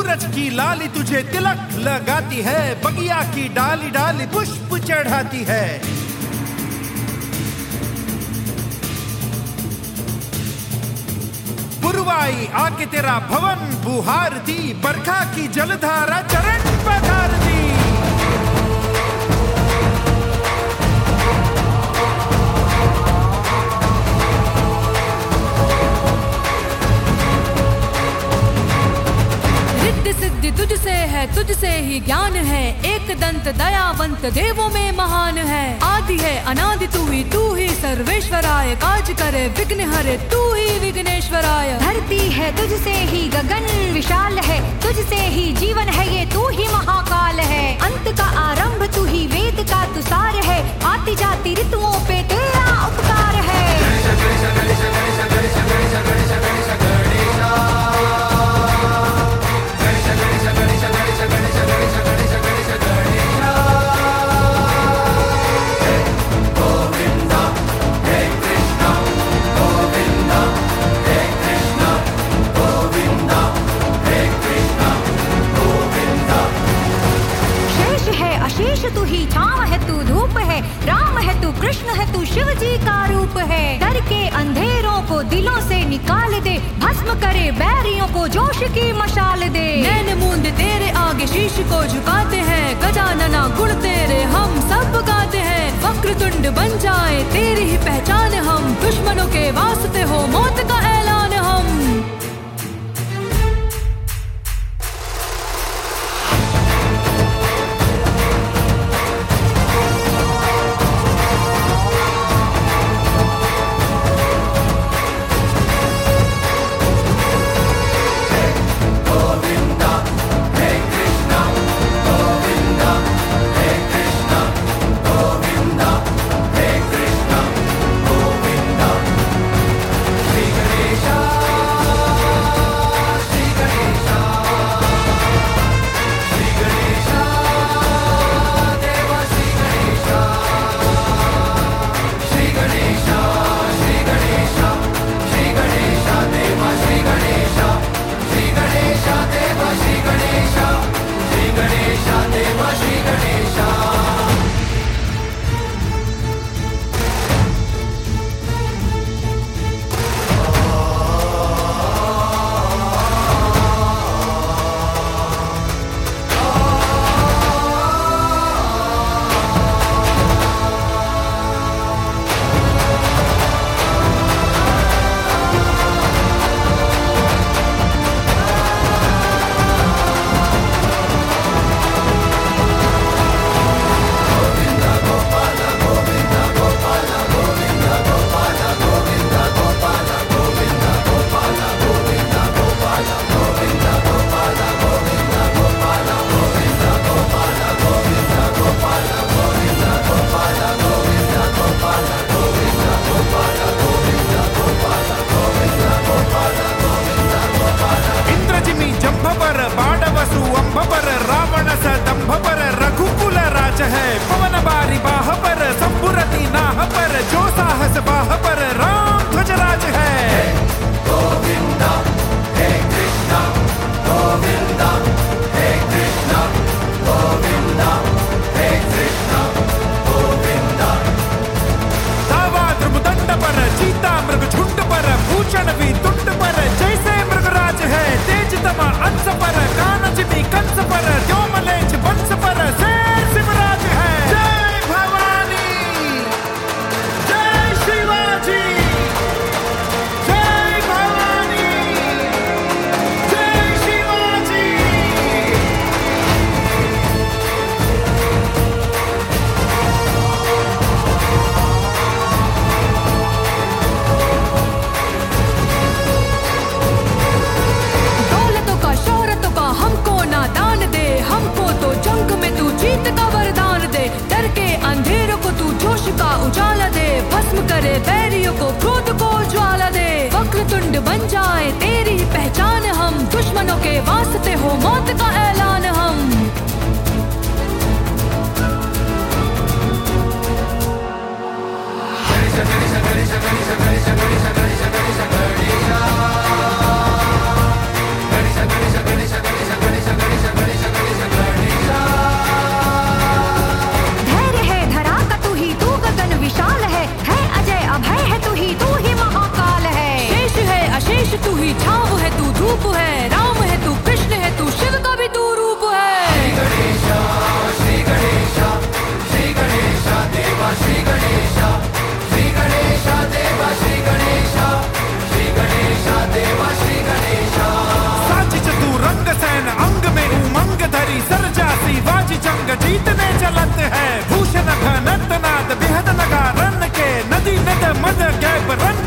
सूरज की लाली तुझे तिलक लगाती है, बगिया की डाली डाली पुष्प चढ़ाती है। पुरवाई आके तेरा भवन बुहारती, बरखा की जलधारा चरण पधारती। सिद्धि तुझसे है, तुझसे ही ज्ञान है, एक दंत दयावंत देवों में महान है। आदि है अनादि तू ही सर्वेश्वराय, काज करे विघ्न हरे तू ही विघ्नेश्वराय। धरती है तुझसे ही गगन विशाल है, तुझसे ही जीवन है ये तू ही महाकाल है। अंत का आरंभ तू ही, वेद का तू सार है, आती जाती ऋतुओं पे तेरा उपकार है। शेष तू ही, छाव है तू, धूप है, राम है तू, कृष्ण है तू, शिव जी का रूप है। डर के अंधेरों को दिलों से निकाल दे, भस्म करे बैरियों को जोश की मशाल दे। नैन मूंद तेरे आगे शीश को झुकाते हैं, गजानना गुण तेरे हम सब गाते हैं। वक्रतुंड बन जाए तेरी ही पहचान हम, दुश्मनों के वास्ते हो मौत का ऐलान हम। बन जाए तेरी पहचान हम, दुश्मनों के वास्ते हो मौत का ऐलान हम। गणेश अब रंग